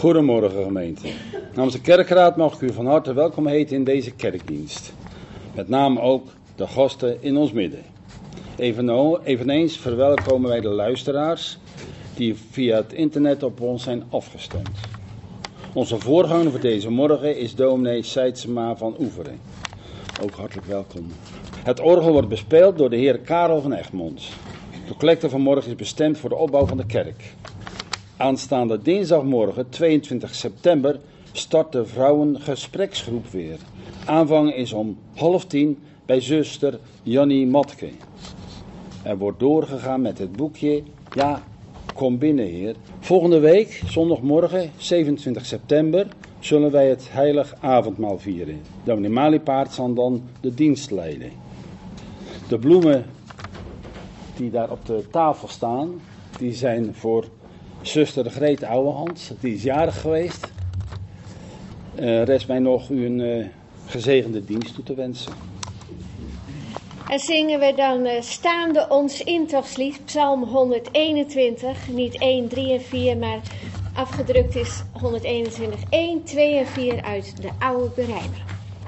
Goedemorgen gemeente. Namens de kerkraad mag ik u van harte welkom heten in deze kerkdienst. Met name ook de gasten in ons midden. Eveneens verwelkomen wij de luisteraars die via het internet op ons zijn afgestemd. Onze voorganger voor deze morgen is dominee Seidsema van Oeveren. Ook hartelijk welkom. Het orgel wordt bespeeld door de heer Karel van Egmond. De collecte van morgen is bestemd voor de opbouw van de kerk. Aanstaande dinsdagmorgen 22 september start de vrouwengespreksgroep weer. Aanvang is om 9:30 bij zuster Jannie Matke. Er wordt doorgegaan met het boekje Ja, kom binnen Heer. Volgende week, zondagmorgen 27 september, zullen wij het heilig avondmaal vieren. Dominee Maliepaard zal dan de dienst leiden. De bloemen die daar op de tafel staan, die zijn voor zuster Greet Ouwehand, die is jarig geweest. Rest mij nog u een gezegende dienst toe te wensen. En zingen we dan staande ons intochtslied, Psalm 121, niet 1, 3 en 4, maar afgedrukt is 121, 1, 2 en 4 uit de oude berijmer.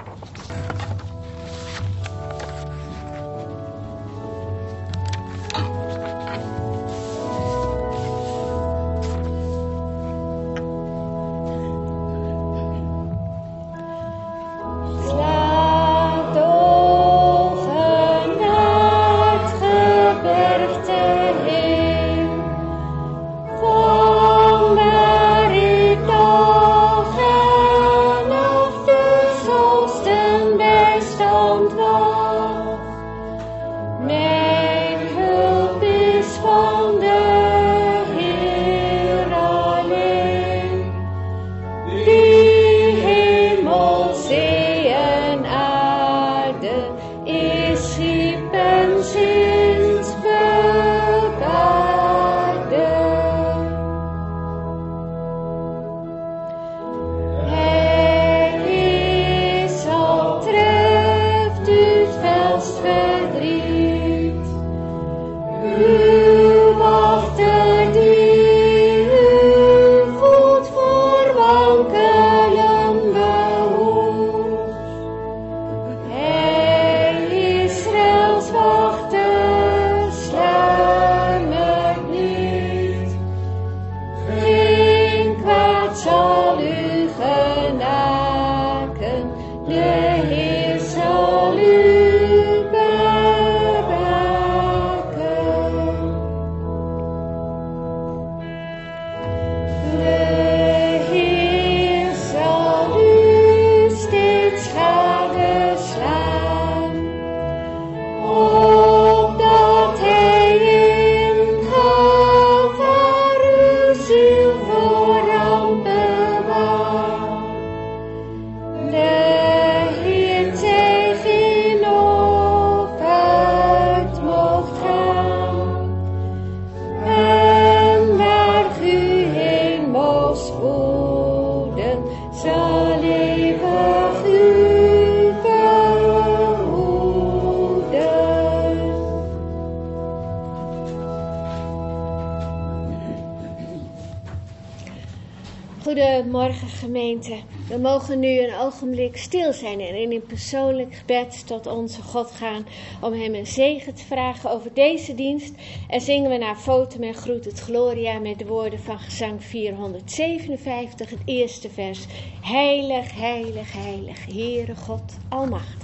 Goedemorgen gemeente. We mogen nu een ogenblik stil zijn en in een persoonlijk gebed tot onze God gaan om hem een zegen te vragen over deze dienst. En zingen we naar Fotum en groet het Gloria met de woorden van gezang 457, het eerste vers. Heilig, heilig, heilig, Heere God Almachtig.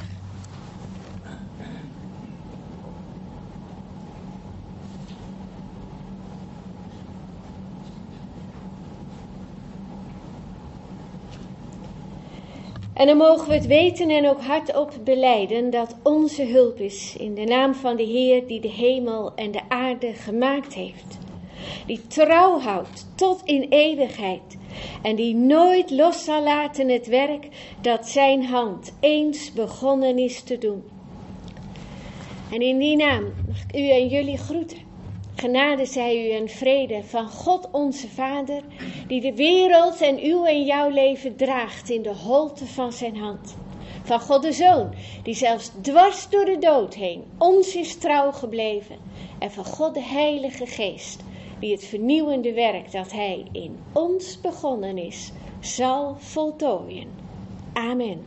En dan mogen we het weten en ook hardop belijden dat onze hulp is in de naam van de Heer die de hemel en de aarde gemaakt heeft. Die trouw houdt tot in eeuwigheid en die nooit los zal laten het werk dat zijn hand eens begonnen is te doen. En in die naam mag ik u en jullie groeten. Genade zij u en vrede van God onze Vader, die de wereld en uw en jouw leven draagt in de holte van zijn hand. Van God de Zoon, die zelfs dwars door de dood heen ons is trouw gebleven. En van God de Heilige Geest, die het vernieuwende werk dat hij in ons begonnen is, zal voltooien. Amen.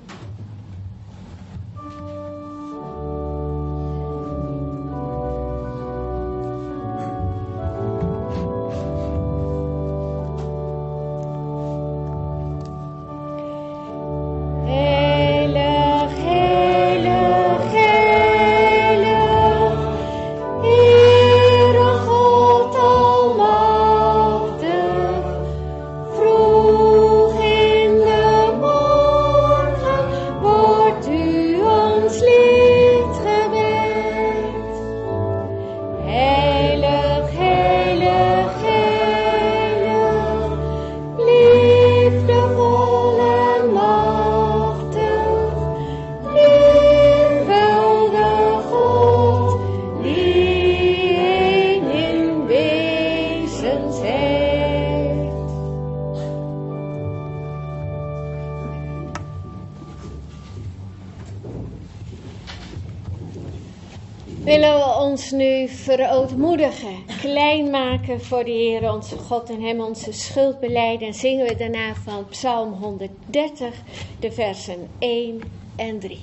Willen we ons nu verootmoedigen, klein maken voor de Heer onze God en hem onze schuld belijden. En zingen we daarna van Psalm 130, de versen 1 en 3.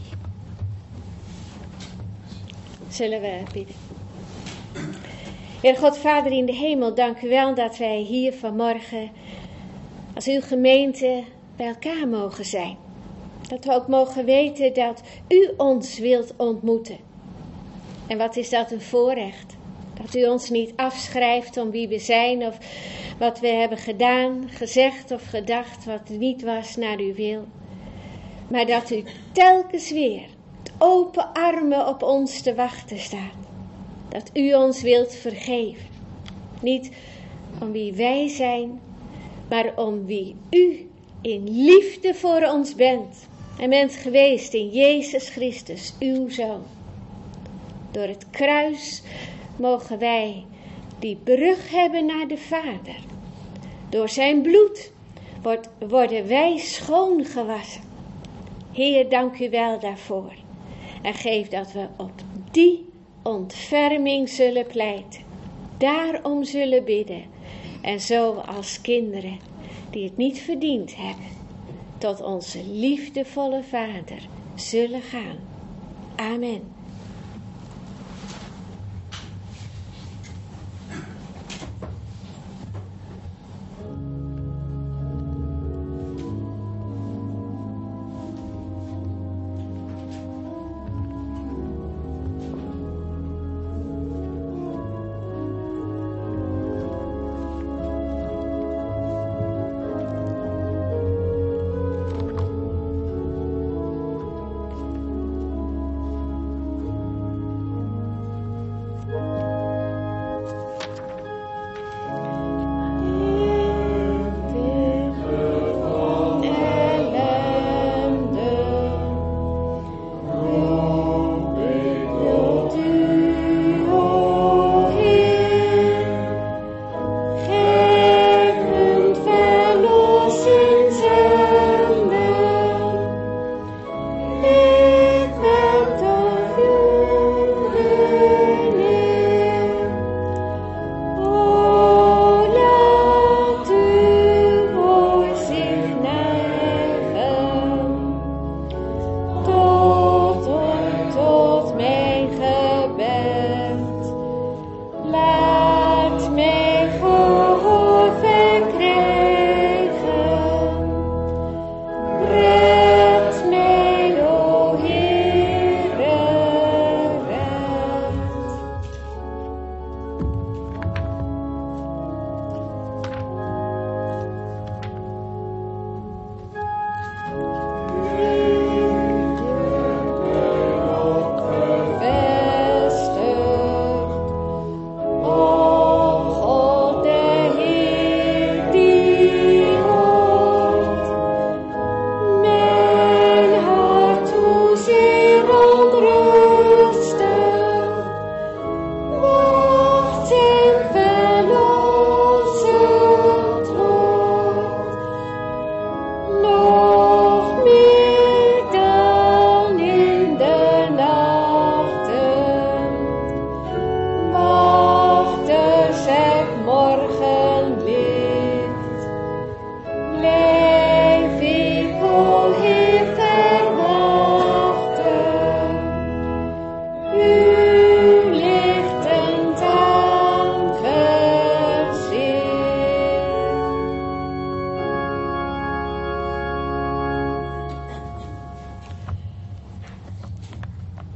Zullen we bidden. Heer God, Vader in de hemel, dank u wel dat wij hier vanmorgen als uw gemeente bij elkaar mogen zijn. Dat we ook mogen weten dat u ons wilt ontmoeten. En wat is dat een voorrecht? Dat u ons niet afschrijft om wie we zijn of wat we hebben gedaan, gezegd of gedacht wat niet was naar uw wil. Maar dat u telkens weer met open armen op ons te wachten staat. Dat u ons wilt vergeven. Niet om wie wij zijn, maar om wie u in liefde voor ons bent. En bent geweest in Jezus Christus, uw Zoon. Door het kruis mogen wij die brug hebben naar de Vader. Door zijn bloed worden wij schoongewassen. Heer, dank u wel daarvoor. En geef dat we op die ontferming zullen pleiten. Daarom zullen bidden. En zo als kinderen die het niet verdiend hebben, tot onze liefdevolle Vader zullen gaan. Amen.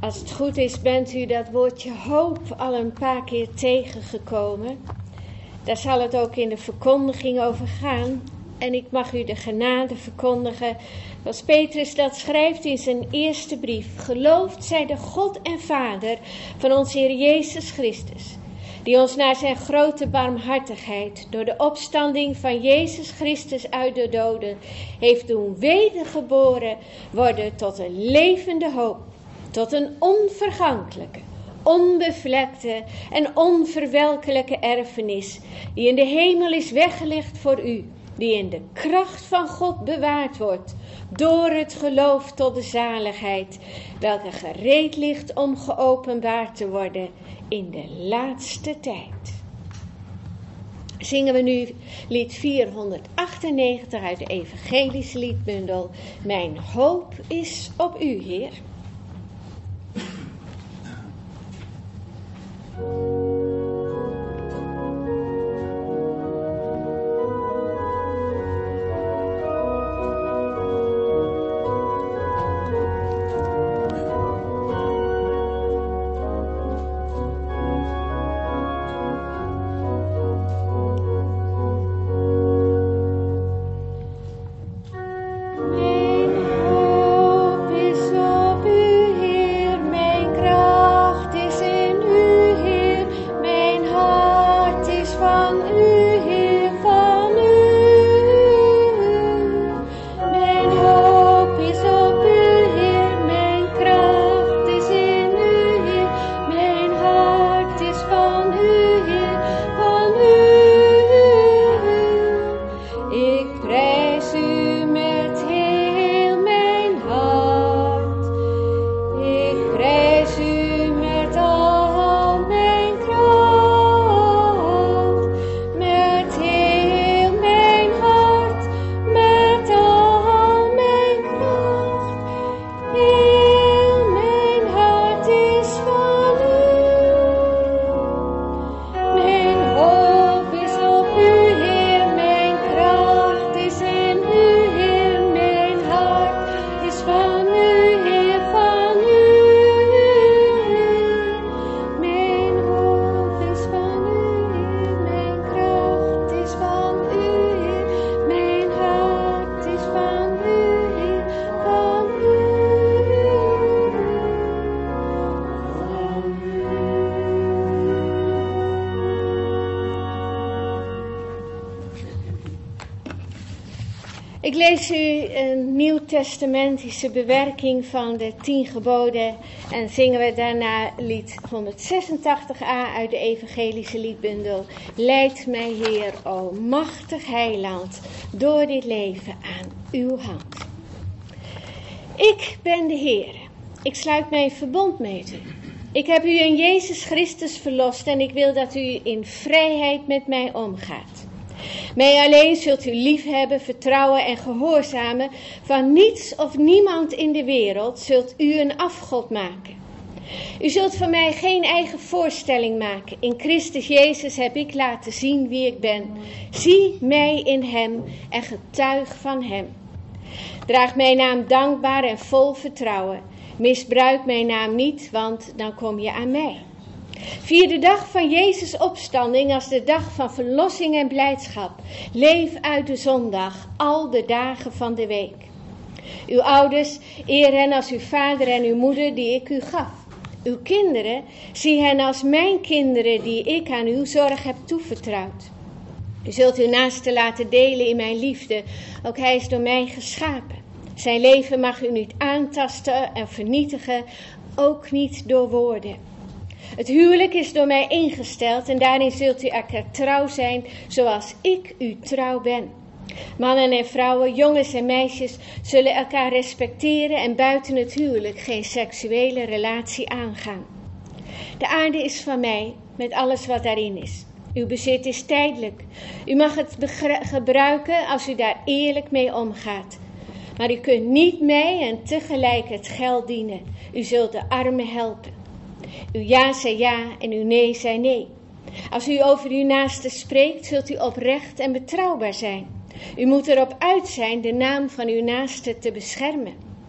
Als het goed is, bent u dat woordje hoop al een paar keer tegengekomen. Daar zal het ook in de verkondiging over gaan. En ik mag u de genade verkondigen, zoals Petrus dat schrijft in zijn eerste brief. Geloofd zij de God en Vader van onze Heer Jezus Christus, die ons naar zijn grote barmhartigheid door de opstanding van Jezus Christus uit de doden heeft doen wedergeboren worden tot een levende hoop, tot een onvergankelijke, onbevlekte en onverwelkelijke erfenis, die in de hemel is weggelegd voor u, die in de kracht van God bewaard wordt, door het geloof tot de zaligheid, welke gereed ligt om geopenbaard te worden in de laatste tijd. Zingen we nu lied 498 uit de evangelische liedbundel. Mijn hoop is op u, Heer. Ik lees u een nieuwtestamentische bewerking van de 10 geboden en zingen we daarna lied 186a uit de evangelische liedbundel. Leid mij, Heer, o machtig heiland, door dit leven aan uw hand. Ik ben de Heer, ik sluit mijn verbond met u. Ik heb u in Jezus Christus verlost en ik wil dat u in vrijheid met mij omgaat. Mij alleen zult u liefhebben, vertrouwen en gehoorzamen. Van niets of niemand in de wereld zult u een afgod maken. U zult van mij geen eigen voorstelling maken. In Christus Jezus heb ik laten zien wie ik ben. Zie mij in hem en getuig van hem. Draag mijn naam dankbaar en vol vertrouwen. Misbruik mijn naam niet, want dan kom je aan mij. Vier de dag van Jezus' opstanding als de dag van verlossing en blijdschap. Leef uit de zondag, al de dagen van de week. Uw ouders, eer hen als uw vader en uw moeder die ik u gaf. Uw kinderen, zie hen als mijn kinderen die ik aan uw zorg heb toevertrouwd. U zult uw naaste laten delen in mijn liefde, ook hij is door mij geschapen. Zijn leven mag u niet aantasten en vernietigen, ook niet door woorden. Het huwelijk is door mij ingesteld en daarin zult u elkaar trouw zijn zoals ik u trouw ben. Mannen en vrouwen, jongens en meisjes zullen elkaar respecteren en buiten het huwelijk geen seksuele relatie aangaan. De aarde is van mij met alles wat daarin is. Uw bezit is tijdelijk. U mag het gebruiken als u daar eerlijk mee omgaat. Maar u kunt niet mij en tegelijk het geld dienen. U zult de armen helpen. Uw ja zij ja en uw nee zij nee. Als u over uw naaste spreekt, zult u oprecht en betrouwbaar zijn. U moet erop uit zijn de naam van uw naaste te beschermen.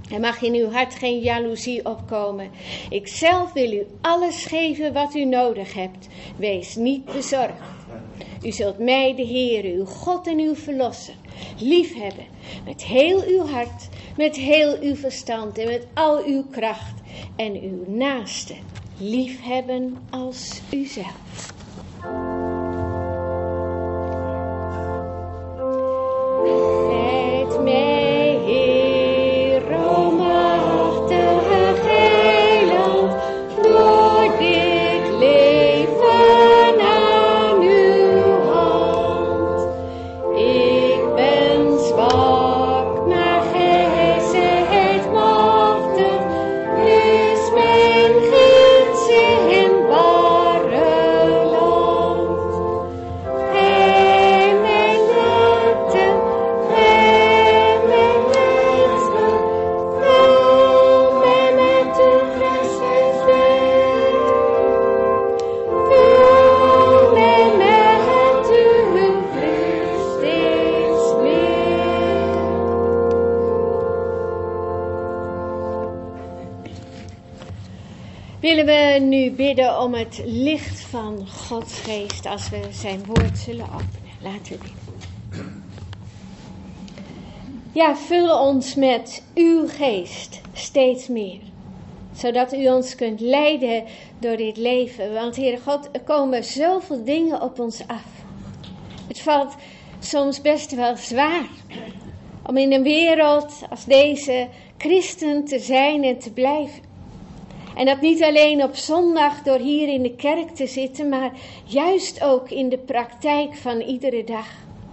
Er mag in uw hart geen jaloezie opkomen. Ik zelf wil u alles geven wat u nodig hebt. Wees niet bezorgd. U zult mij, de Heere, uw God en uw Verlosser, liefhebben. Met heel uw hart, met heel uw verstand en met al uw kracht. En uw naaste liefhebben als uzelf. Leid mij, Heer, o machtige heiland, door dit leven aan uw hand. Ik ben zwak, maar gij zijt machtig, is mijn gids in ware land. Gij mijn liefde, gij mijn liefde, vul mij met uw Christus weer. Vul mij met uw vrucht steeds meer. Willen we nu bidden om het licht van Gods geest als we zijn woord zullen openen. Laten we bidden. Ja, vul ons met uw geest steeds meer. Zodat u ons kunt leiden door dit leven. Want Heere God, er komen zoveel dingen op ons af. Het valt soms best wel zwaar om in een wereld als deze christen te zijn en te blijven. En dat niet alleen op zondag door hier in de kerk te zitten, maar juist ook in de praktijk van iedere dag.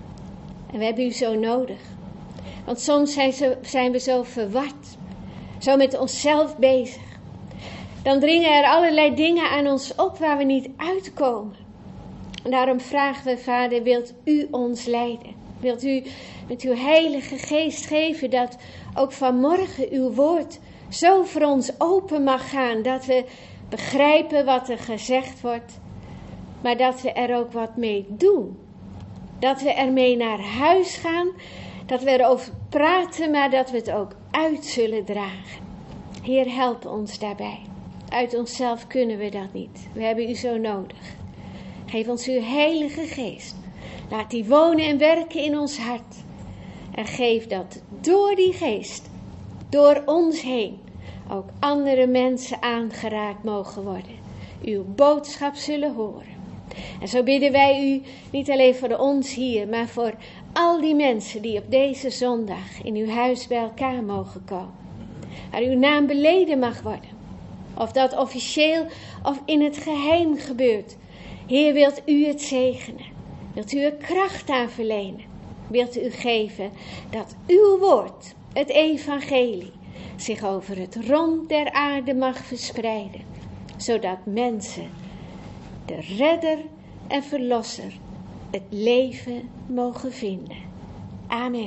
En we hebben u zo nodig. Want soms zijn we zo verward, zo met onszelf bezig. Dan dringen er allerlei dingen aan ons op waar we niet uitkomen. En daarom vragen we, Vader, wilt u ons leiden? Wilt u met uw heilige geest geven dat ook vanmorgen uw woord zo voor ons open mag gaan, dat we begrijpen wat er gezegd wordt, maar dat we er ook wat mee doen. Dat we ermee naar huis gaan, dat we erover praten, maar dat we het ook uit zullen dragen. Heer, help ons daarbij. Uit onszelf kunnen we dat niet. We hebben u zo nodig. Geef ons uw heilige geest. Laat die wonen en werken in ons hart. En geef dat door die geest, door ons heen, ook andere mensen aangeraakt mogen worden. Uw boodschap zullen horen. En zo bidden wij u niet alleen voor ons hier, maar voor al die mensen die op deze zondag in uw huis bij elkaar mogen komen. Waar uw naam beleden mag worden. Of dat officieel of in het geheim gebeurt. Heer, wilt u het zegenen? Wilt u er kracht aan verlenen? Wilt u geven dat uw woord, het evangelie, zich over het rond der aarde mag verspreiden, zodat mensen de redder en verlosser het leven mogen vinden. Amen.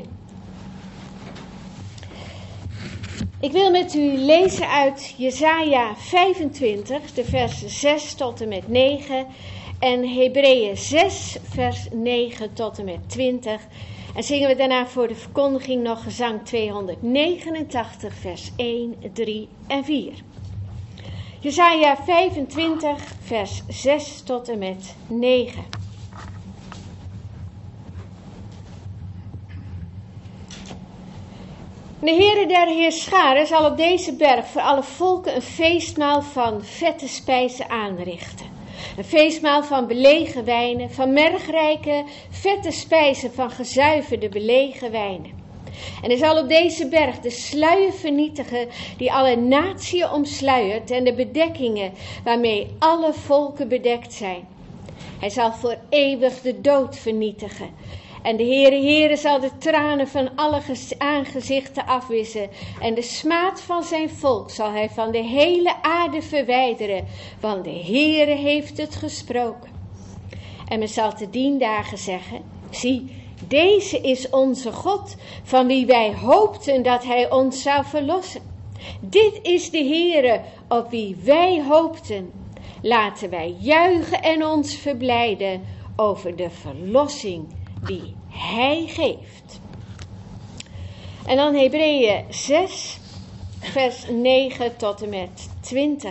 Ik wil met u lezen uit Jesaja 25, de versen 6 tot en met 9 en Hebreeën 6, vers 9 tot en met 20. En zingen we daarna voor de verkondiging nog gezang 289, vers 1, 3 en 4. Jesaja 25, vers 6 tot en met 9. De Heere der Heerscharen zal op deze berg voor alle volken een feestmaal van vette spijzen aanrichten. Een feestmaal van belegen wijnen, van mergrijke, vette spijzen van gezuiverde belegen wijnen. En hij zal op deze berg de sluier vernietigen die alle natieën omsluiert en de bedekkingen waarmee alle volken bedekt zijn. Hij zal voor eeuwig de dood vernietigen. En de Heere zal de tranen van alle aangezichten afwissen. En de smaad van zijn volk zal hij van de hele aarde verwijderen. Want de Heere heeft het gesproken. En men zal te dien dagen zeggen: zie, deze is onze God, van wie wij hoopten dat hij ons zou verlossen. Dit is de Heere, op wie wij hoopten. Laten wij juichen en ons verblijden over de verlossing die hij geeft. En dan Hebreeën 6, vers 9 tot en met 20.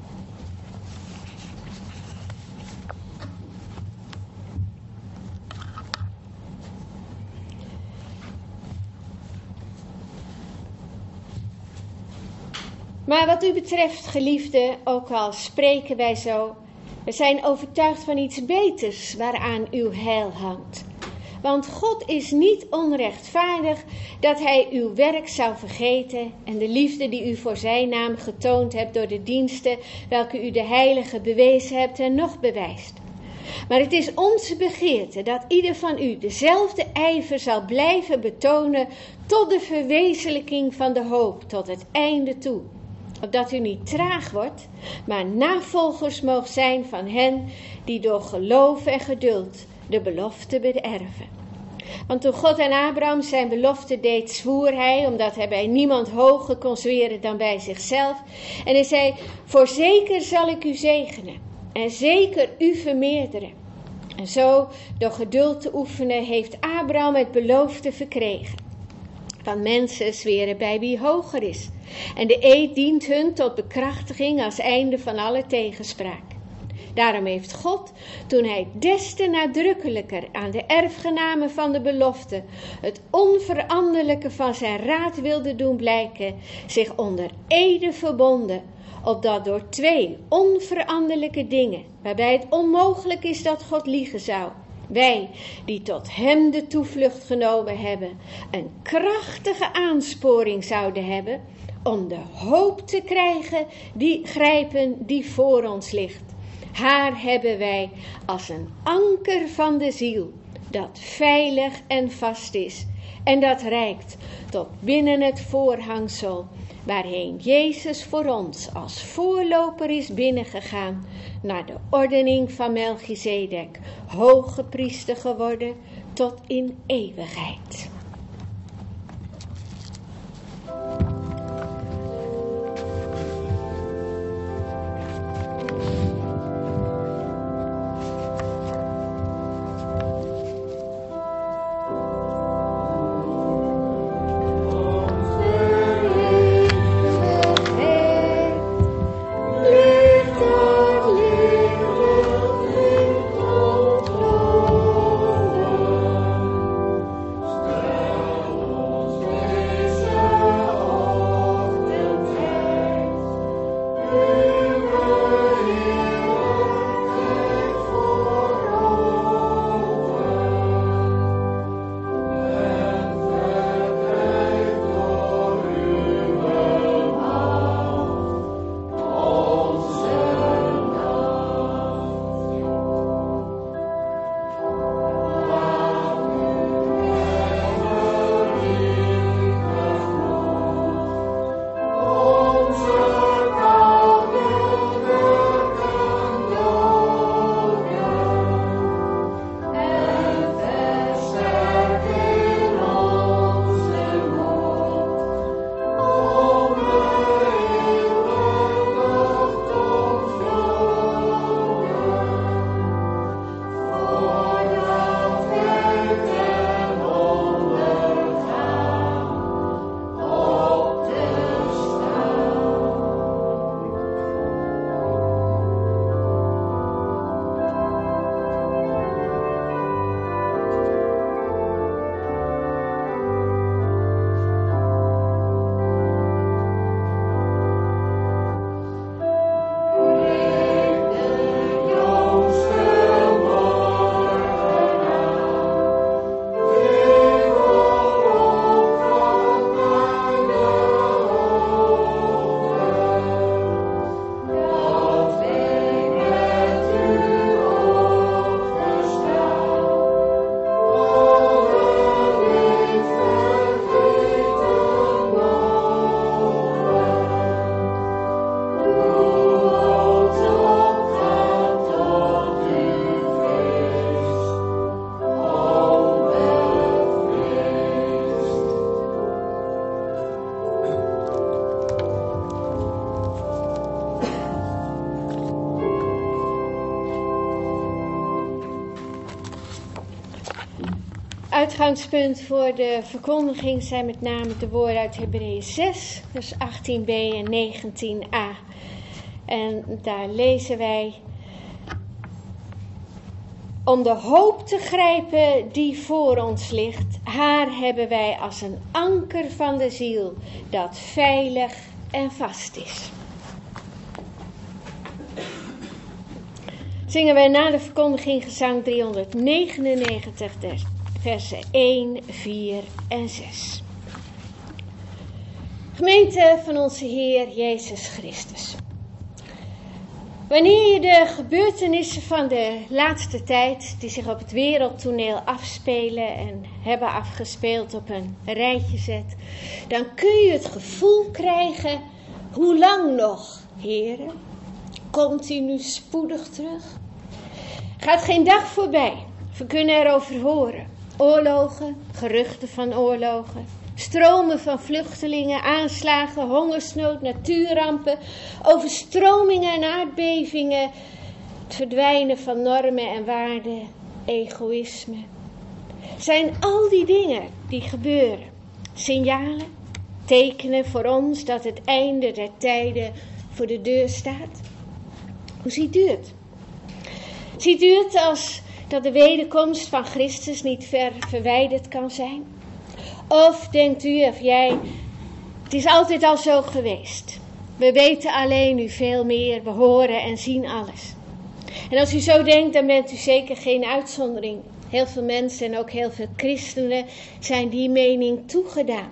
Maar wat u betreft, geliefden, ook al spreken wij zo, we zijn overtuigd van iets beters waaraan uw heil hangt. Want God is niet onrechtvaardig dat hij uw werk zou vergeten en de liefde die u voor zijn naam getoond hebt door de diensten welke u de heilige bewezen hebt en nog bewijst. Maar het is onze begeerte dat ieder van u dezelfde ijver zal blijven betonen tot de verwezenlijking van de hoop, tot het einde toe. Opdat u niet traag wordt, maar navolgers moogt zijn van hen die door geloof en geduld de belofte beërven. Want toen God aan Abraham zijn belofte deed, zwoer hij, omdat hij bij niemand hoger kon zweren dan bij zichzelf. En hij zei, voorzeker zal ik u zegenen en zeker u vermeerderen. En zo, door geduld te oefenen, heeft Abraham het belofte verkregen. Van mensen zweren bij wie hoger is. En de eed dient hun tot bekrachtiging als einde van alle tegenspraak. Daarom heeft God, toen hij des te nadrukkelijker aan de erfgenamen van de belofte het onveranderlijke van zijn raad wilde doen blijken, zich onder ede verbonden, opdat door twee onveranderlijke dingen, waarbij het onmogelijk is dat God liegen zou, wij, die tot hem de toevlucht genomen hebben, een krachtige aansporing zouden hebben om de hoop te grijpen die voor ons ligt. Haar hebben wij als een anker van de ziel, dat veilig en vast is en dat reikt tot binnen het voorhangsel, waarheen Jezus voor ons als voorloper is binnengegaan, naar de ordening van Melchizedek, hoge priester geworden tot in eeuwigheid. uitgangspunt voor de verkondiging zijn met name de woorden uit Hebreeën 6, vers 18b en 19a. En daar lezen wij: om de hoop te grijpen die voor ons ligt, haar hebben wij als een anker van de ziel, dat veilig en vast is. Zingen wij na de verkondiging gezang 399, versen 1, 4 en 6. Gemeente van onze Heer Jezus Christus. Wanneer je de gebeurtenissen van de laatste tijd, die zich op het wereldtoneel afspelen en hebben afgespeeld, op een rijtje zet, dan kun je het gevoel krijgen: hoe lang nog, heren? Komt hij nu spoedig terug? Gaat geen dag voorbij. We kunnen erover horen. Oorlogen, geruchten van oorlogen, stromen van vluchtelingen, aanslagen, hongersnood, natuurrampen, overstromingen en aardbevingen, het verdwijnen van normen en waarden, egoïsme. Zijn al die dingen die gebeuren signalen, tekenen voor ons dat het einde der tijden voor de deur staat? Hoe ziet u het? Ziet u het als dat de wederkomst van Christus niet ver verwijderd kan zijn? Of denkt u of jij, het is altijd al zo geweest. We weten alleen nu veel meer, we horen en zien alles. En als u zo denkt, dan bent u zeker geen uitzondering. Heel veel mensen en ook heel veel christenen zijn die mening toegedaan.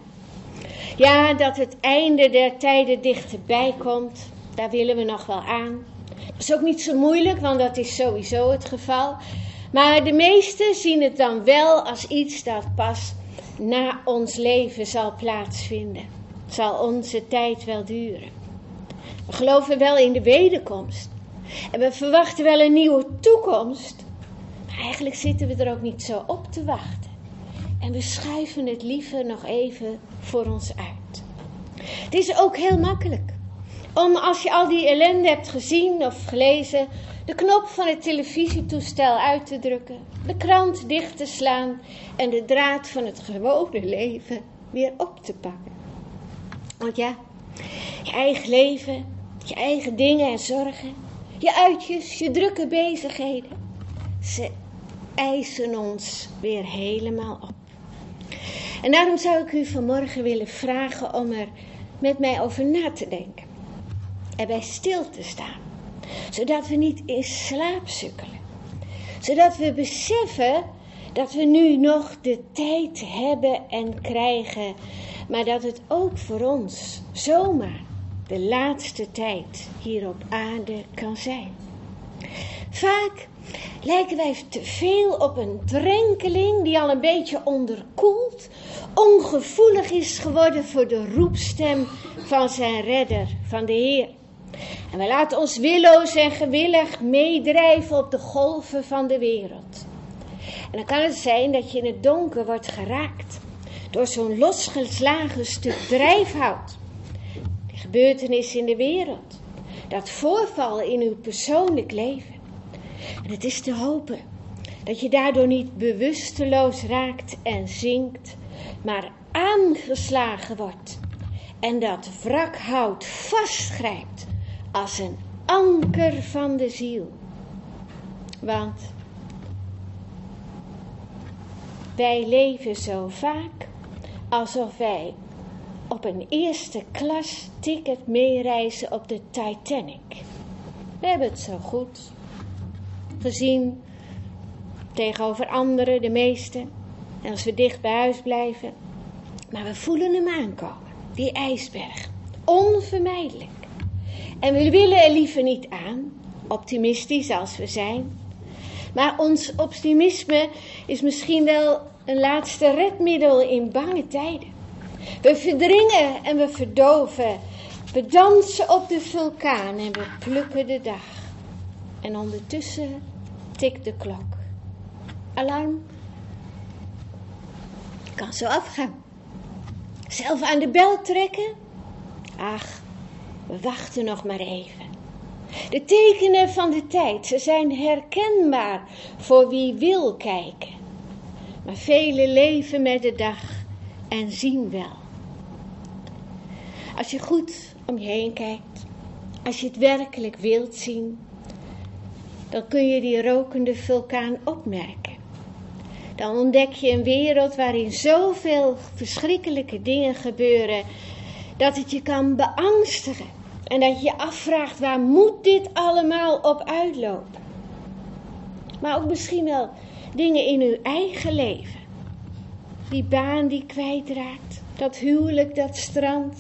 Ja, dat het einde der tijden dichterbij komt, daar willen we nog wel aan. Dat is ook niet zo moeilijk, want dat is sowieso het geval. Maar de meesten zien het dan wel als iets dat pas na ons leven zal plaatsvinden. Zal onze tijd wel duren. We geloven wel in de wederkomst. En we verwachten wel een nieuwe toekomst. Maar eigenlijk zitten we er ook niet zo op te wachten. En we schuiven het liever nog even voor ons uit. Het is ook heel makkelijk om, als je al die ellende hebt gezien of gelezen, de knop van het televisietoestel uit te drukken, de krant dicht te slaan en de draad van het gewone leven weer op te pakken. Want ja, je eigen leven, je eigen dingen en zorgen, je uitjes, je drukke bezigheden, ze eisen ons weer helemaal op. En daarom zou ik u vanmorgen willen vragen om er met mij over na te denken. Erbij stil te staan. Zodat we niet in slaap sukkelen. Zodat we beseffen dat we nu nog de tijd hebben en krijgen. Maar dat het ook voor ons zomaar de laatste tijd hier op aarde kan zijn. Vaak lijken wij te veel op een drenkeling die al een beetje onderkoeld, ongevoelig is geworden voor de roepstem van zijn redder, van de Heer. En wij laten ons willoos en gewillig meedrijven op de golven van de wereld. En dan kan het zijn dat je in het donker wordt geraakt door zo'n losgeslagen stuk drijfhout. De gebeurtenissen in de wereld, dat voorval in uw persoonlijk leven. En het is te hopen dat je daardoor niet bewusteloos raakt en zinkt, maar aangeslagen wordt. En dat wrakhout vastgrijpt als een anker van de ziel. Want wij leven zo vaak alsof wij op een eerste klas ticket meereizen op de Titanic. We hebben het zo goed gezien tegenover anderen, de meesten. En als we dicht bij huis blijven. Maar we voelen hem aankomen, die ijsberg. Onvermijdelijk. En we willen er liever niet aan, optimistisch als we zijn. Maar ons optimisme is misschien wel een laatste redmiddel in bange tijden. We verdringen en we verdoven. We dansen op de vulkaan en we plukken de dag. En ondertussen tikt de klok. Alarm. Kan zo afgaan. Zelf aan de bel trekken? Ach, we wachten nog maar even. De tekenen van de tijd, ze zijn herkenbaar voor wie wil kijken. maar velen leven met de dag en zien wel. Als je goed om je heen kijkt, als je het werkelijk wilt zien, dan kun je die rokende vulkaan opmerken. Dan ontdek je een wereld waarin zoveel verschrikkelijke dingen gebeuren, dat het je kan beangstigen. En dat je je afvraagt, waar moet dit allemaal op uitlopen? Maar ook misschien wel dingen in uw eigen leven. Die baan die kwijtraakt, dat huwelijk dat strandt.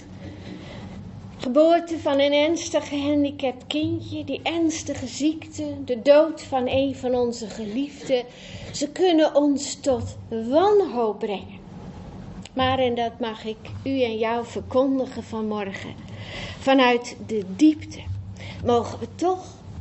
Geboorte van een ernstig gehandicapt kindje, die ernstige ziekte, de dood van een van onze geliefden. Ze kunnen ons tot wanhoop brengen. Maar, en dat mag ik u en jou verkondigen vanmorgen, vanuit de diepte mogen we toch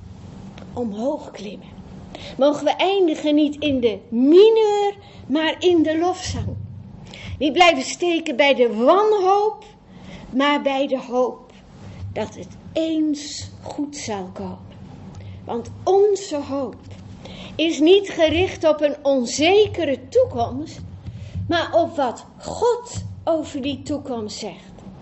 omhoog klimmen. Mogen we eindigen niet in de mineur, maar in de lofzang. Niet blijven steken bij de wanhoop, maar bij de hoop dat het eens goed zal komen. Want onze hoop is niet gericht op een onzekere toekomst, maar op wat God over die toekomst zegt.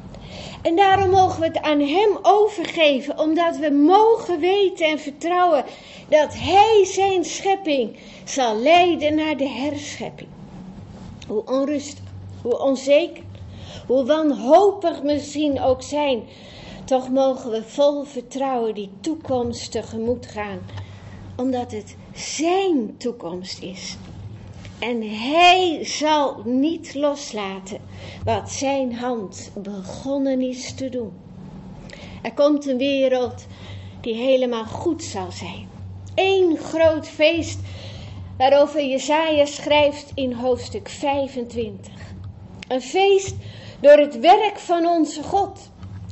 En daarom mogen we het aan hem overgeven, omdat we mogen weten en vertrouwen dat hij zijn schepping zal leiden naar de herschepping. Hoe onrustig, hoe onzeker, hoe wanhopig we misschien ook zijn, toch mogen we vol vertrouwen die toekomst tegemoet gaan, omdat het zijn toekomst is. En hij zal niet loslaten wat zijn hand begonnen is te doen. Er komt een wereld die helemaal goed zal zijn. Eén groot feest waarover Jesaja schrijft in hoofdstuk 25. Een feest door het werk van onze God.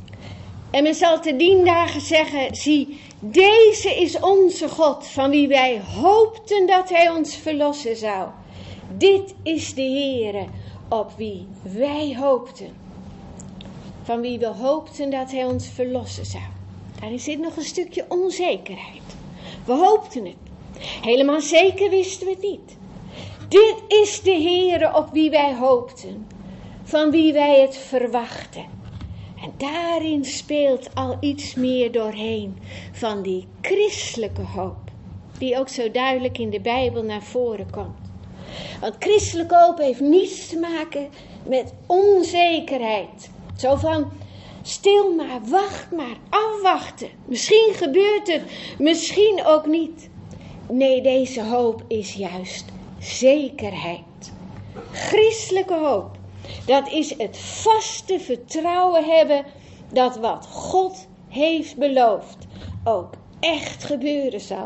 En men zal te dien dagen zeggen, zie, deze is onze God, van wie wij hoopten dat hij ons verlossen zou. Dit is de Heere, op wie wij hoopten. Van wie we hoopten dat hij ons verlossen zou. Daarin zit nog een stukje onzekerheid. We hoopten het. Helemaal zeker wisten we het niet. Dit is de Heere op wie wij hoopten. Van wie wij het verwachten. En daarin speelt al iets meer doorheen van die christelijke hoop. Die ook zo duidelijk in de Bijbel naar voren komt. Want christelijke hoop heeft niets te maken met onzekerheid. Zo van, stil maar, wacht maar, afwachten. Misschien gebeurt het, misschien ook niet. Nee, deze hoop is juist zekerheid. Christelijke hoop, dat is het vaste vertrouwen hebben dat wat God heeft beloofd ook echt gebeuren zal.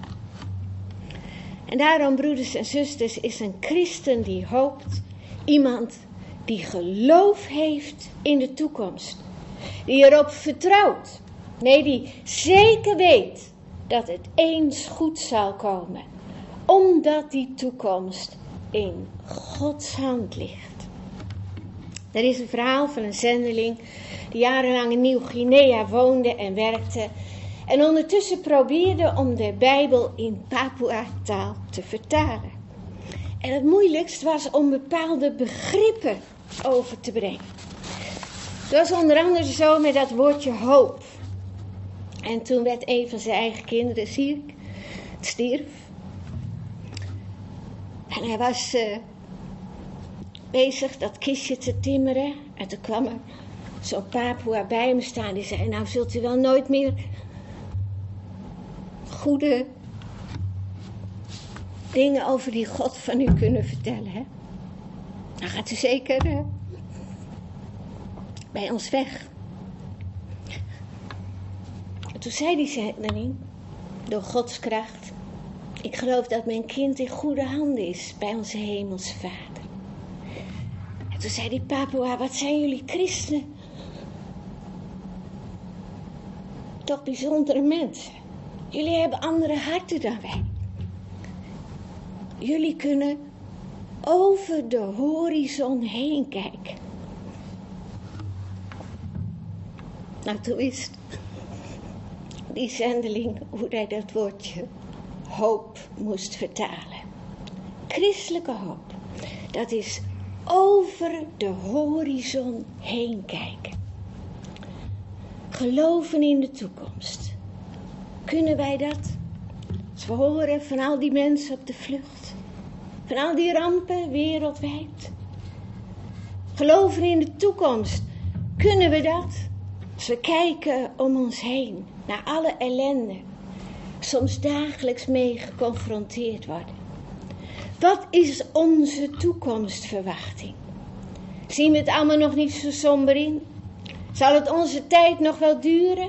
En daarom, broeders en zusters, is een christen die hoopt iemand die geloof heeft in de toekomst. Die erop vertrouwt. Nee, die zeker weet dat het eens goed zal komen. Omdat die toekomst in Gods hand ligt. Er is een verhaal van een zendeling die jarenlang in Nieuw-Guinea woonde en werkte. En ondertussen probeerde om de Bijbel in Papua-taal te vertalen. En het moeilijkst was om bepaalde begrippen over te brengen. Dat was onder andere zo met dat woordje hoop. En toen werd een van zijn eigen kinderen ziek. Het stierf. En hij was bezig dat kistje te timmeren. En toen kwam er zo'n Papua bij hem staan. Die zei, nou zult u wel nooit meer goede dingen over die God van u kunnen vertellen, hè? Dan gaat u zeker bij ons weg. En toen zei die zendeling, door Gods kracht, ik geloof dat mijn kind in goede handen is bij onze hemelse Vader. En toen zei die Papua, wat zijn jullie christenen? Toch bijzondere mensen. Jullie hebben andere harten dan wij. Jullie kunnen over de horizon heen kijken. Nou, toen wist die zendeling hoe hij dat woordje hoop moest vertalen. Christelijke hoop. Dat is over de horizon heen kijken. Geloven in de toekomst. Kunnen wij dat? Als we horen van al die mensen op de vlucht. Van al die rampen wereldwijd. Geloven in de toekomst. Kunnen we dat? Als we kijken om ons heen. Naar alle ellende. Soms dagelijks mee geconfronteerd worden. Wat is onze toekomstverwachting? Zien we het allemaal nog niet zo somber in? Zal het onze tijd nog wel duren?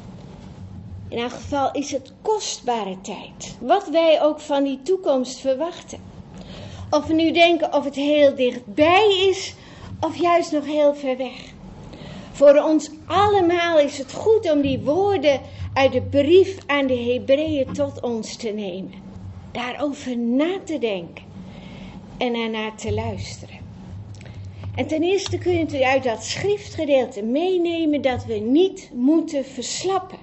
In elk geval is het kostbare tijd. Wat wij ook van die toekomst verwachten. Of we nu denken of het heel dichtbij is of juist nog heel ver weg. Voor ons allemaal is het goed om die woorden uit de brief aan de Hebreeën tot ons te nemen. Daarover na te denken en ernaar te luisteren. En ten eerste kunt u uit dat schriftgedeelte meenemen dat we niet moeten verslappen.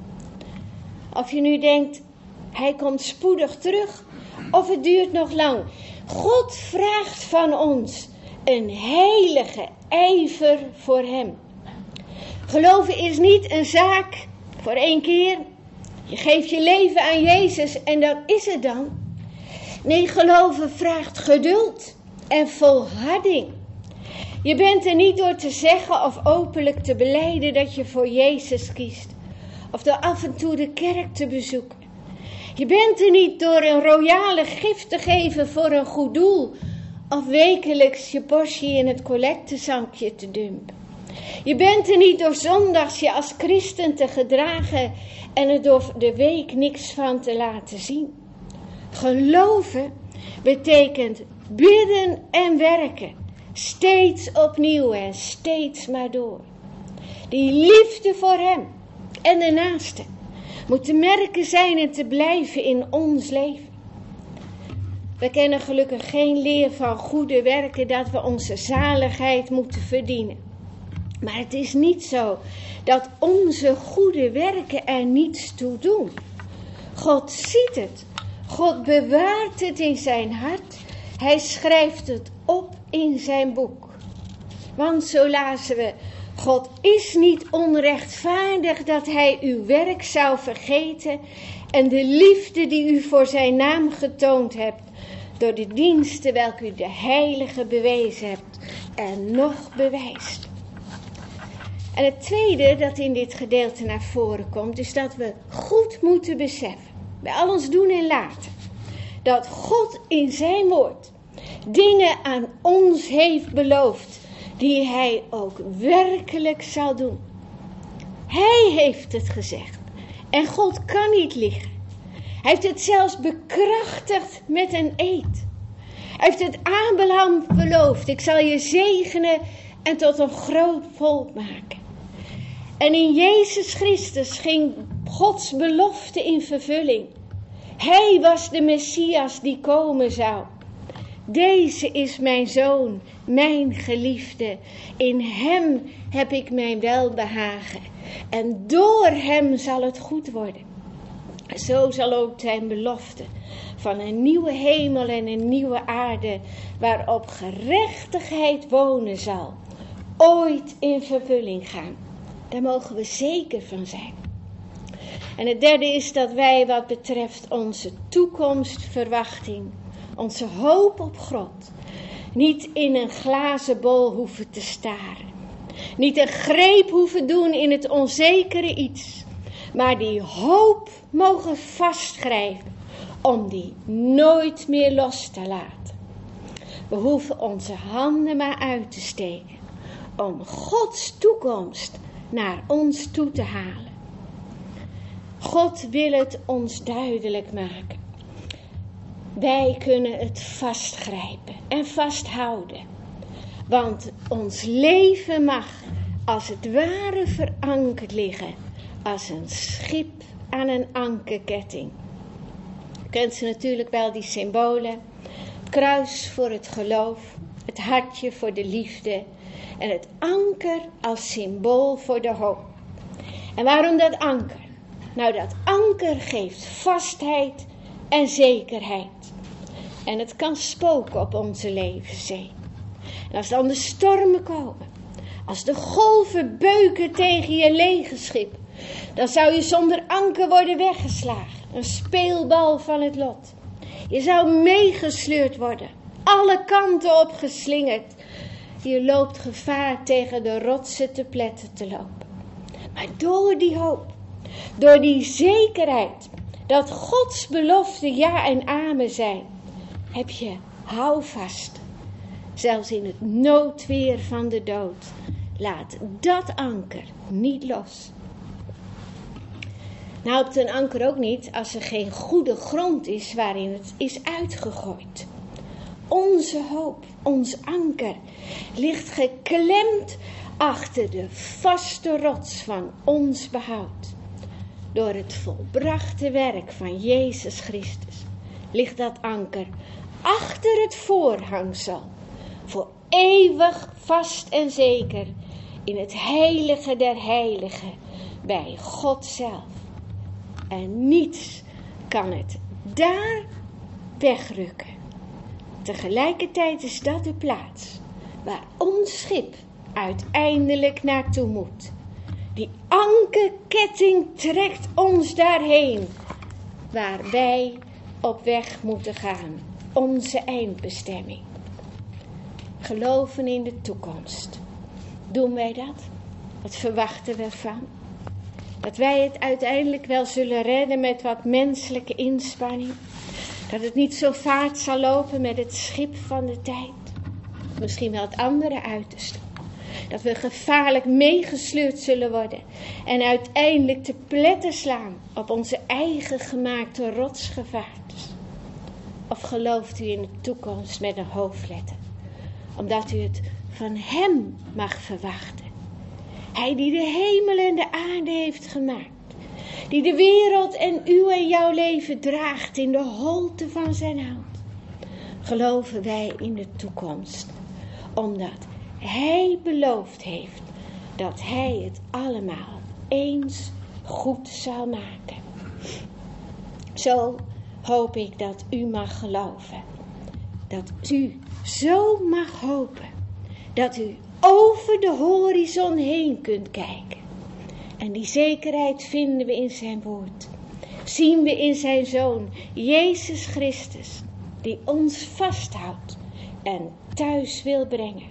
Of je nu denkt, hij komt spoedig terug of het duurt nog lang. God vraagt van ons een heilige ijver voor hem. Geloven is niet een zaak voor 1 keer. Je geeft je leven aan Jezus en dat is het dan. Nee, geloven vraagt geduld en volharding. Je bent er niet door te zeggen of openlijk te belijden dat je voor Jezus kiest. Of door af en toe de kerk te bezoeken. Je bent er niet door een royale gift te geven voor een goed doel. Of wekelijks je portie in het collectezankje te dumpen. Je bent er niet door zondags je als christen te gedragen en er door de week niks van te laten zien. Geloven betekent bidden en werken. Steeds opnieuw en steeds maar door. Die liefde voor hem en de naaste moet te merken zijn en te blijven in ons leven. We kennen gelukkig geen leer van goede werken dat we onze zaligheid moeten verdienen. Maar het is niet zo dat onze goede werken er niets toe doen. God ziet het. God bewaart het in zijn hart. Hij schrijft het op in zijn boek. Want zo lazen we, God is niet onrechtvaardig dat hij uw werk zou vergeten en de liefde die u voor zijn naam getoond hebt, door de diensten welke u de heilige bewezen hebt en nog bewijst. En het tweede dat in dit gedeelte naar voren komt, is dat we goed moeten beseffen, bij al ons doen en laten, dat God in zijn woord dingen aan ons heeft beloofd, die hij ook werkelijk zal doen. Hij heeft het gezegd en God kan niet liegen. Hij heeft het zelfs bekrachtigd met een eed. Hij heeft het Abraham beloofd, ik zal je zegenen en tot een groot volk maken. En in Jezus Christus ging Gods belofte in vervulling. Hij was de Messias die komen zou. Deze is mijn zoon, mijn geliefde. In hem heb ik mijn welbehagen. En door hem zal het goed worden. Zo zal ook zijn belofte van een nieuwe hemel en een nieuwe aarde, waarop gerechtigheid wonen zal, ooit in vervulling gaan. Daar mogen we zeker van zijn. En het derde is dat wij wat betreft onze toekomstverwachting, onze hoop op God, niet in een glazen bol hoeven te staren. Niet een greep hoeven doen in het onzekere iets. Maar die hoop mogen vastgrijpen om die nooit meer los te laten. We hoeven onze handen maar uit te steken om Gods toekomst naar ons toe te halen. God wil het ons duidelijk maken. Wij kunnen het vastgrijpen en vasthouden. Want ons leven mag als het ware verankerd liggen als een schip aan een ankerketting. U kent ze natuurlijk wel, die symbolen. Het kruis voor het geloof, het hartje voor de liefde en het anker als symbool voor de hoop. En waarom dat anker? Nou, dat anker geeft vastheid en zekerheid. En het kan spoken op onze levenszee. En als dan de stormen komen, als de golven beuken tegen je lege schip, dan zou je zonder anker worden weggeslagen. Een speelbal van het lot. Je zou meegesleurd worden, alle kanten op geslingerd. Je loopt gevaar tegen de rotsen te pletten te lopen. Maar door die hoop, door die zekerheid dat Gods beloften ja en amen zijn, heb je houvast. Zelfs in het noodweer van de dood. Laat dat anker niet los. Nou helpt een anker ook niet als er geen goede grond is waarin het is uitgegooid. Onze hoop, ons anker, ligt geklemd achter de vaste rots van ons behoud. Door het volbrachte werk van Jezus Christus ligt dat anker achter het voorhangsel, voor eeuwig vast en zeker in het heilige der heiligen, bij God zelf. En niets kan het daar wegrukken. Tegelijkertijd is dat de plaats waar ons schip uiteindelijk naartoe moet. Die ankerketting trekt ons daarheen, waar wij op weg moeten gaan, onze eindbestemming. Geloven in de toekomst. Doen wij dat? Wat verwachten we ervan? Dat wij het uiteindelijk wel zullen redden met wat menselijke inspanning. Dat het niet zo vaart zal lopen met het schip van de tijd. Misschien wel het andere uiterste. Dat we gevaarlijk meegesleurd zullen worden. En uiteindelijk te pletten slaan op onze eigen gemaakte rotsgevaartes. Of gelooft u in de toekomst met een hoofdletter? Omdat u het van hem mag verwachten. Hij die de hemel en de aarde heeft gemaakt. Die de wereld en uw en jouw leven draagt in de holte van zijn hand. Geloven wij in de toekomst. Omdat hij beloofd heeft dat hij het allemaal eens goed zal maken. Zo hoop ik dat u mag geloven. Dat u zo mag hopen. Dat u over de horizon heen kunt kijken. En die zekerheid vinden we in zijn woord. Zien we in zijn Zoon, Jezus Christus, die ons vasthoudt en thuis wil brengen.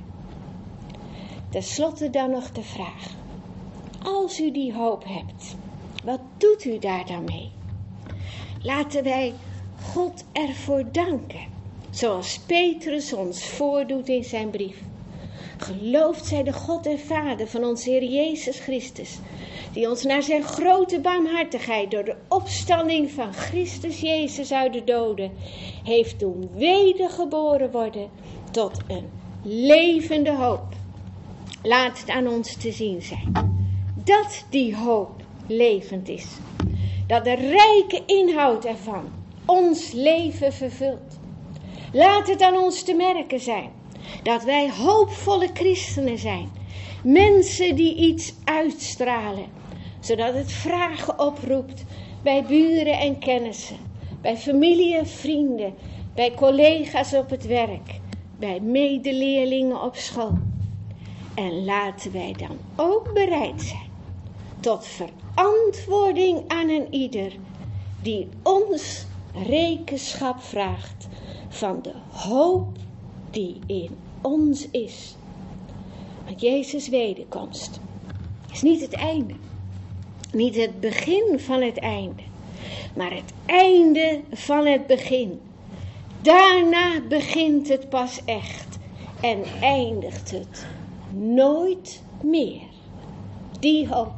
Ten slotte dan nog de vraag. Als u die hoop hebt, wat doet u daar dan mee? Laten wij God ervoor danken, zoals Petrus ons voordoet in zijn brief. Geloofd zij de God en Vader van onze Heer Jezus Christus, die ons naar zijn grote barmhartigheid door de opstanding van Christus Jezus uit de doden heeft doen wedergeboren worden tot een levende hoop. Laat het aan ons te zien zijn dat die hoop levend is. Dat de rijke inhoud ervan ons leven vervult. Laat het aan ons te merken zijn dat wij hoopvolle christenen zijn. Mensen die iets uitstralen, zodat het vragen oproept bij buren en kennissen, bij familie en vrienden, bij collega's op het werk, bij medeleerlingen op school. En laten wij dan ook bereid zijn tot verantwoording aan een ieder die ons rekenschap vraagt van de hoop die in ons is. Want Jezus' wederkomst is niet het einde. Niet het begin van het einde. Maar het einde van het begin. Daarna begint het pas echt. En eindigt het nooit meer. Die hoop,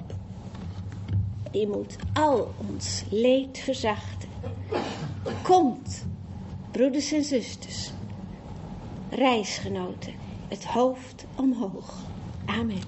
die moet al ons leed verzachten. Komt, broeders en zusters, reisgenoten, het hoofd omhoog. Amen.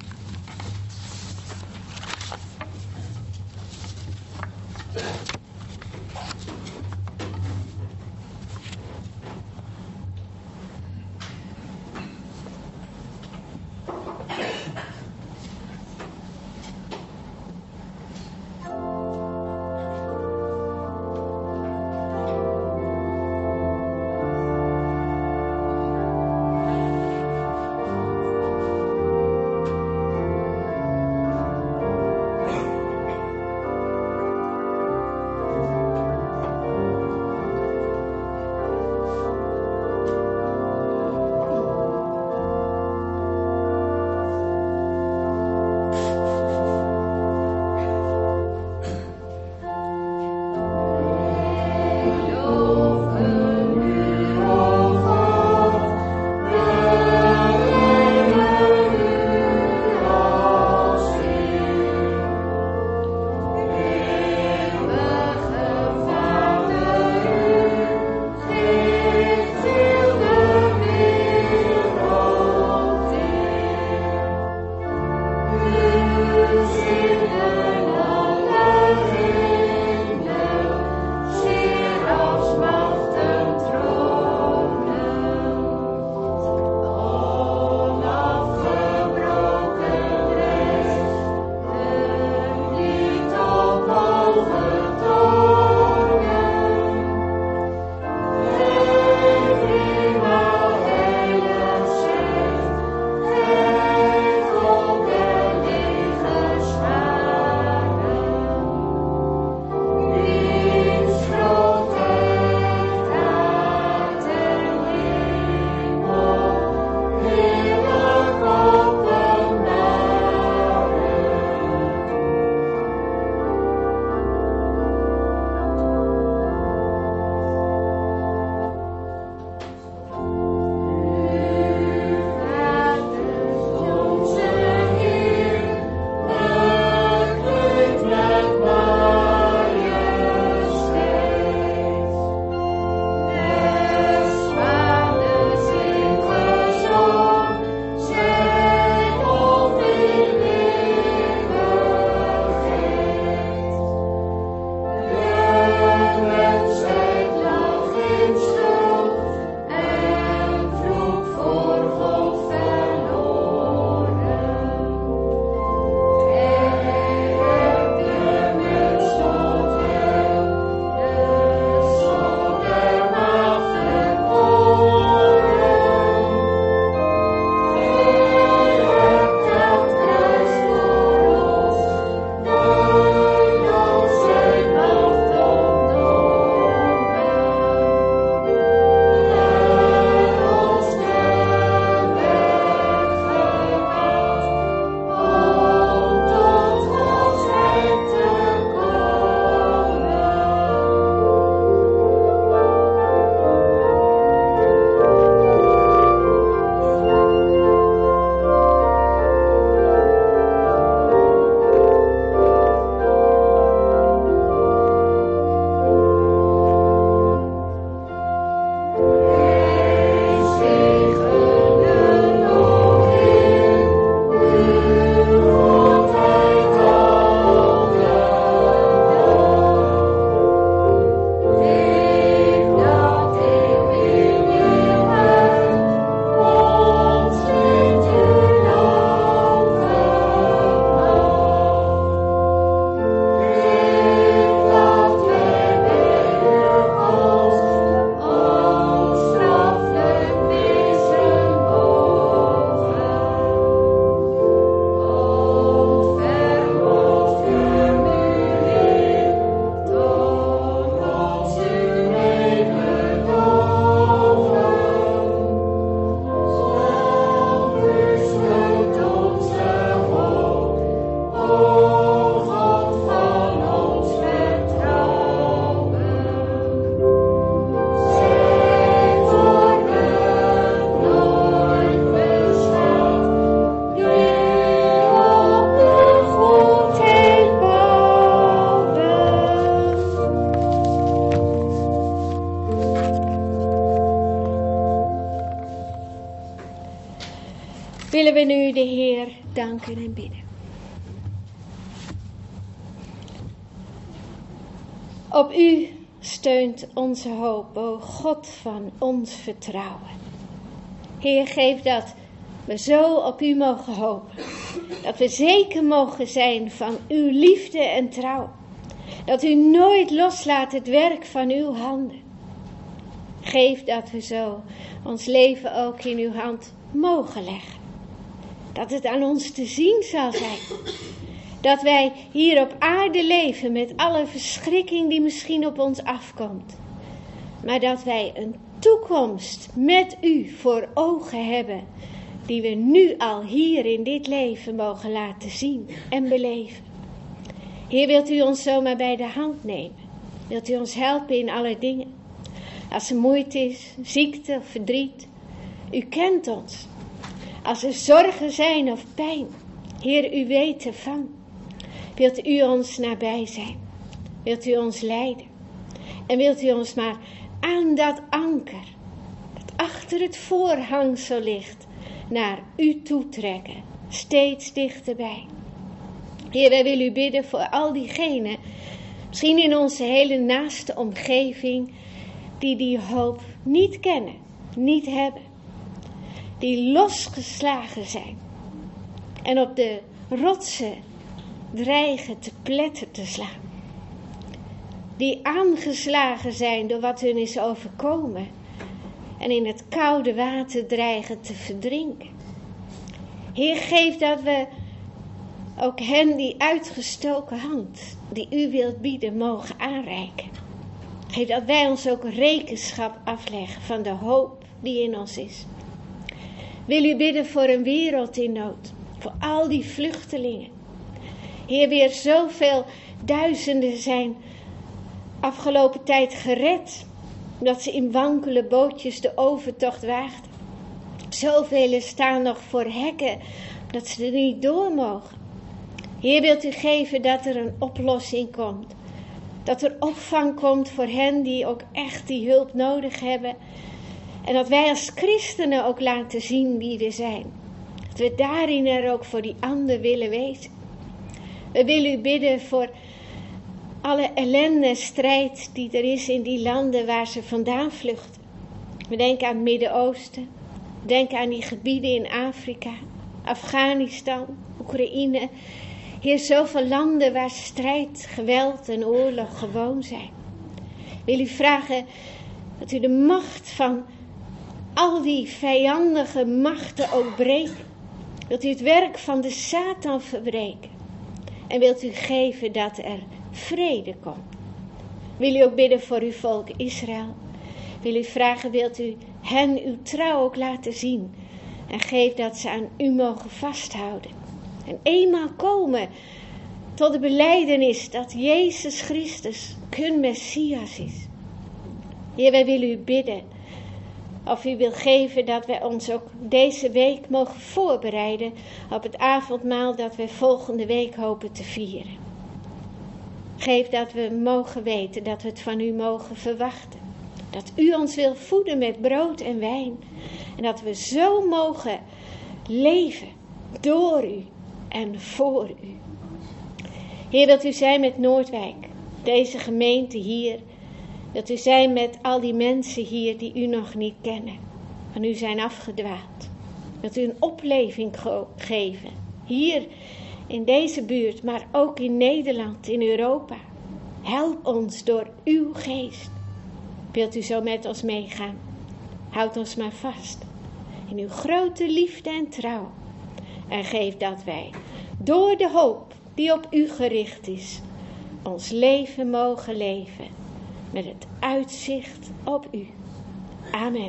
willen we nu de Heer danken en bidden. Op u steunt onze hoop, o God van ons vertrouwen. Heer, geef dat we zo op u mogen hopen. Dat we zeker mogen zijn van uw liefde en trouw. Dat u nooit loslaat het werk van uw handen. Geef dat we zo ons leven ook in uw hand mogen leggen. Dat het aan ons te zien zal zijn. Dat wij hier op aarde leven met alle verschrikking die misschien op ons afkomt. Maar dat wij een toekomst met u voor ogen hebben. Die we nu al hier in dit leven mogen laten zien en beleven. Heer, wilt u ons zomaar bij de hand nemen? Wilt u ons helpen in alle dingen? Als er moeite is, ziekte of verdriet. U kent ons. Als er zorgen zijn of pijn. Heer, u weet ervan. Wilt u ons nabij zijn? Wilt u ons leiden? En wilt u ons maar aan dat anker, dat achter het voorhangsel ligt, naar u toetrekken, steeds dichterbij. Heer, wij willen u bidden voor al diegenen, misschien in onze hele naaste omgeving, die hoop niet kennen, niet hebben. Die losgeslagen zijn en op de rotsen dreigen te pletter te slaan. Die aangeslagen zijn door wat hun is overkomen en in het koude water dreigen te verdrinken. Heer, geef dat we ook hen die uitgestoken hand, die u wilt bieden, mogen aanreiken. Geef dat wij ons ook rekenschap afleggen van de hoop die in ons is. Wil u bidden voor een wereld in nood, voor al die vluchtelingen. Heer, weer zoveel duizenden zijn afgelopen tijd gered, omdat ze in wankele bootjes de overtocht waagden. Zoveel staan nog voor hekken, dat ze er niet door mogen. Heer, wilt u geven dat er een oplossing komt. Dat er opvang komt voor hen die ook echt die hulp nodig hebben. En dat wij als christenen ook laten zien wie we zijn. Dat we daarin er ook voor die ander willen wezen. We willen u bidden voor alle ellende en strijd die er is in die landen waar ze vandaan vluchten. We denken aan het Midden-Oosten. We denken aan die gebieden in Afrika, Afghanistan, Oekraïne. Heer, zoveel landen waar strijd, geweld en oorlog gewoon zijn. Wil u vragen dat u de macht van al die vijandige machten ook breekt. Wilt u het werk van de Satan verbreken. En wilt u geven dat er vrede komt. Wil u ook bidden voor uw volk Israël. Wil u vragen, wilt u hen uw trouw ook laten zien. En geef dat ze aan u mogen vasthouden. En eenmaal komen tot de belijdenis dat Jezus Christus hun Messias is. Heer, wij willen u bidden. Of u wil geven dat wij ons ook deze week mogen voorbereiden op het avondmaal dat we volgende week hopen te vieren. Geef dat we mogen weten dat we het van u mogen verwachten. Dat u ons wil voeden met brood en wijn. En dat we zo mogen leven door u en voor u. Heer, wilt u zijn met Noordwijk, deze gemeente hier. Wilt u zijn met al die mensen hier die u nog niet kennen. Van u zijn afgedwaald. Wilt u een opleving geven. Hier in deze buurt, maar ook in Nederland, in Europa. Help ons door uw geest. Wilt u zo met ons meegaan? Houd ons maar vast. In uw grote liefde en trouw. En geef dat wij, door de hoop die op u gericht is, ons leven mogen leven. Met het uitzicht op u. Amen.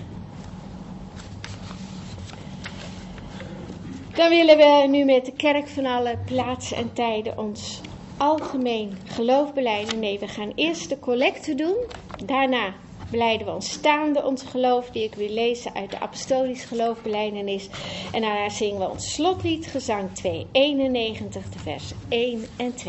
Dan willen we nu met de kerk van alle plaatsen en tijden ons algemeen geloof belijden. Nee, we gaan eerst de collecte doen. Daarna belijden we ons staande ons geloof, die ik wil lezen uit de apostolisch geloofbelijdenis. En daarna zingen we ons slotlied, gezang 291, de versen 1 en 2.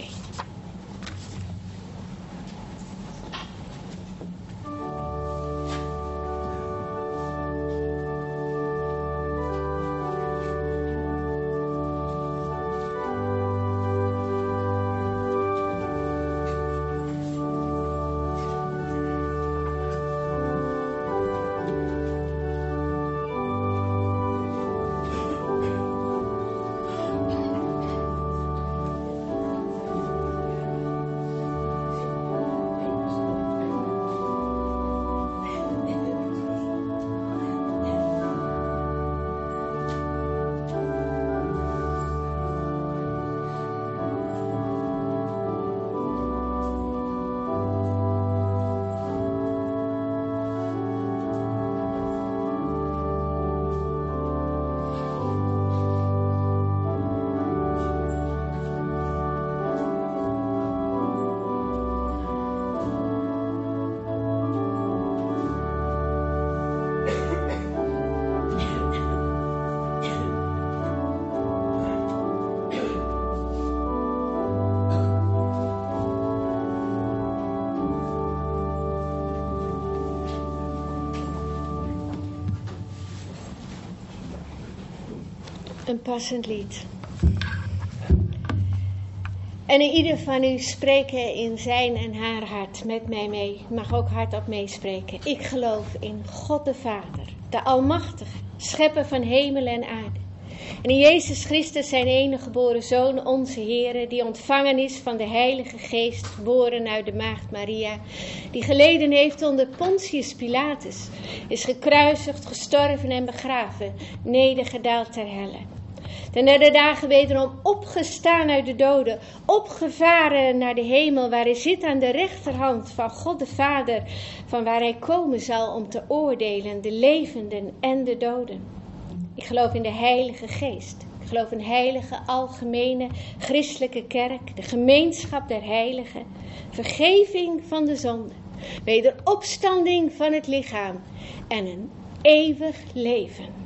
Een passend lied. En ieder van u spreken in zijn en haar hart met mij mee. Mag ook hardop meespreken. Ik geloof in God de Vader, de Almachtige, schepper van hemel en aarde. En in Jezus Christus, zijn enige geboren Zoon, onze Heere, die ontvangen is van de Heilige Geest, geboren uit de Maagd Maria, die geleden heeft onder Pontius Pilatus, is gekruisigd, gestorven en begraven, nedergedaald ter helle. Ten derde dagen wederom opgestaan uit de doden, opgevaren naar de hemel, waar hij zit aan de rechterhand van God de Vader, van waar hij komen zal om te oordelen de levenden en de doden. Ik geloof in de Heilige Geest. Ik geloof in heilige, algemene, christelijke kerk, de gemeenschap der heiligen, vergeving van de zonde, wederopstanding van het lichaam en een eeuwig leven.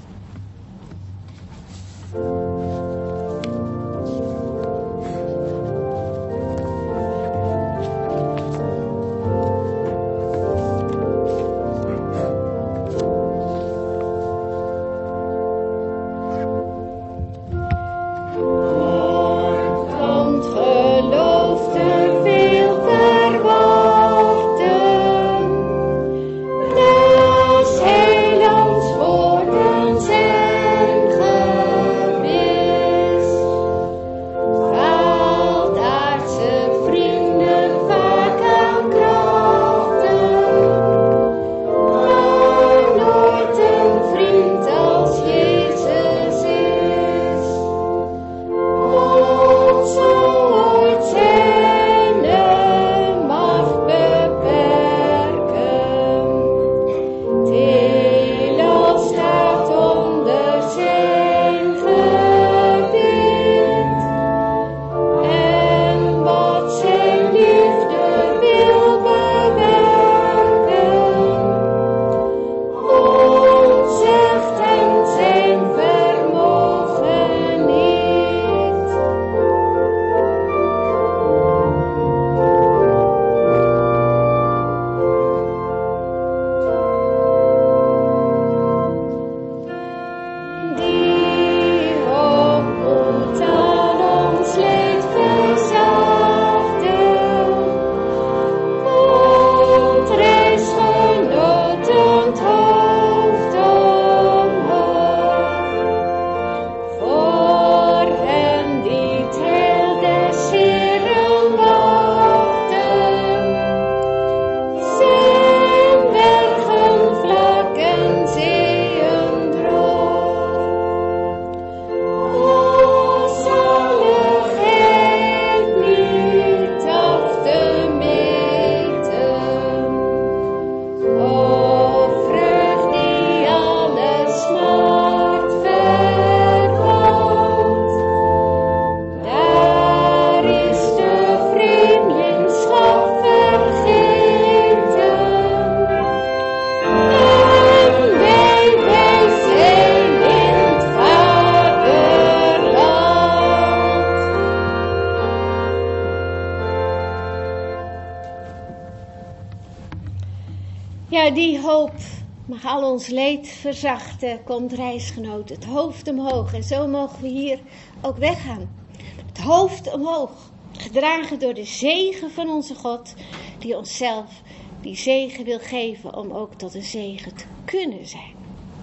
Ja, die hoop mag al ons leed verzachten, komt reisgenoot, het hoofd omhoog. En zo mogen we hier ook weggaan. Het hoofd omhoog, gedragen door de zegen van onze God, die onszelf die zegen wil geven om ook tot een zegen te kunnen zijn.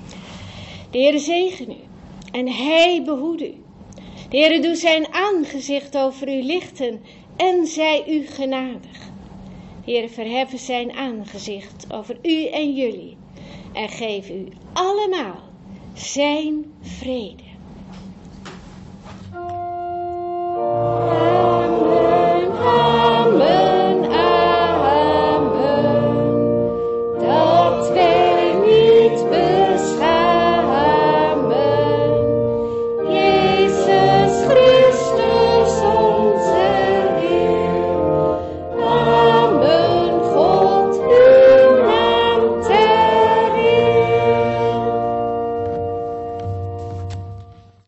De Heere zegen u en hij behoede u. De Heere doet zijn aangezicht over u lichten en zij u genadig. De Heere verheffen zijn aangezicht over u en jullie en geef u allemaal zijn vrede.